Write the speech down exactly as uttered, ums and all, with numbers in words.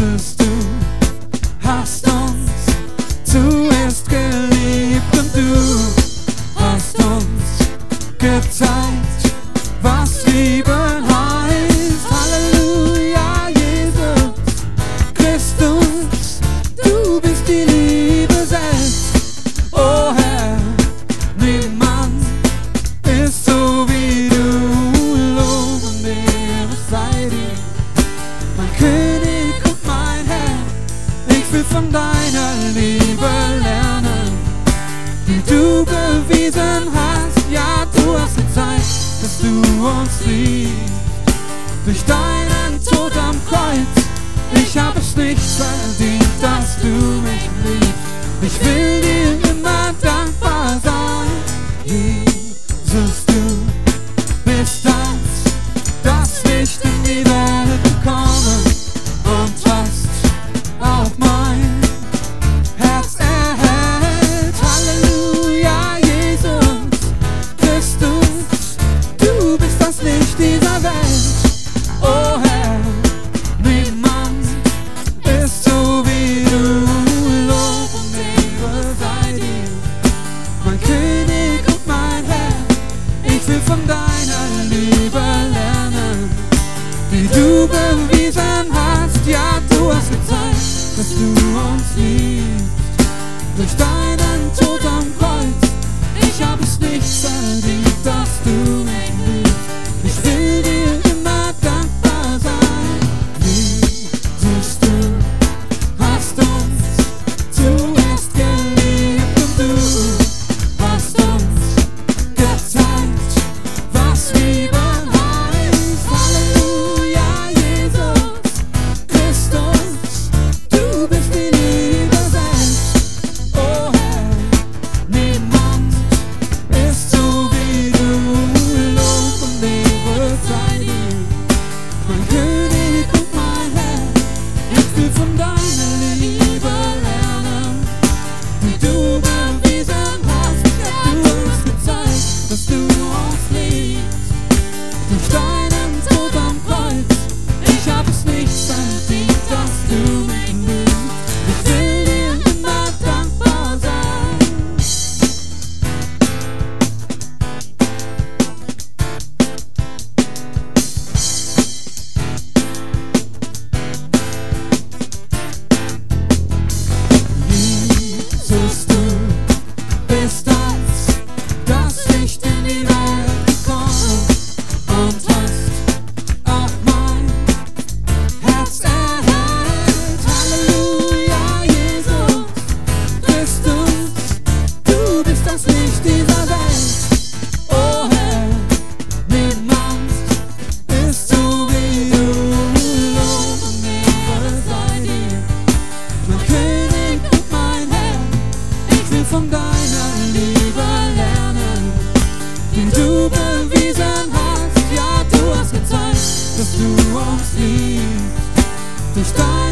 Jesus, du hast uns zuerst geliebt und du hast uns gezeigt, was Liebe heißt. Halleluja, Jesus Christus, du bist die Liebe selbst. Oh Herr, niemand ist so wie du. Lob und Ehre sei dir, mein König und mein Herr. Ich will von deiner Liebe lernen, die du bewiesen hast. Ja, du hast gezeigt, dass du uns liebst. Durch deinen Tod am Kreuz, ich hab es nicht verdient, dass du mich liebst. Ich will dir immer dankbar sein. Jesus, du bist das, das Licht in die Welt gekommen und hast auch mein Herz erhellt. Halleluja, Jesus Christus, du bist das Licht dieser Welt. Oh Herr, niemand ist so wie du. Lob und Ehre sei dir, mein König und mein Herr. Ich will von deiner Liebe lernen, die du bewiesen hast. Ja, du hast gezeigt, dass du uns liebst. Durch deinen Tod am Kreuz, ich hab es nicht verdient, dass du mich liebst. Ich will dir immer dankbar sein. Jesus, du hast uns zuerst geliebt und du hast uns gezeigt, was Liebe heißt. Halleluja, Jesus Christus, du bist die Liebe selbst. Oh Herr, niemand ist so wie du. Lob und Ehre sei dir, mein König und mein Herr. Ich will von deiner Liebe lernen, die du bewiesen hast. Ja, du hast gezeigt, dass du uns liebst. Durch deinen Tod am Kreuz, ich hab es nicht verdient, dass du mich liebst. Ich will dir immer dankbar sein. Jesus, du bist das, das Licht in die Welt gekommen und hast auch mein Herz erhellt. Halleluja, Jesus Christus, du bist das Licht dieser Welt. Oh Herr, niemand ist so wie du. Lob und Ehre sei dir, mein König und mein Herr. Ich will von deiner Liebe lernen, die du bewiesen hast. Ja, du hast gezeigt, dass du uns liebst. Durch deinen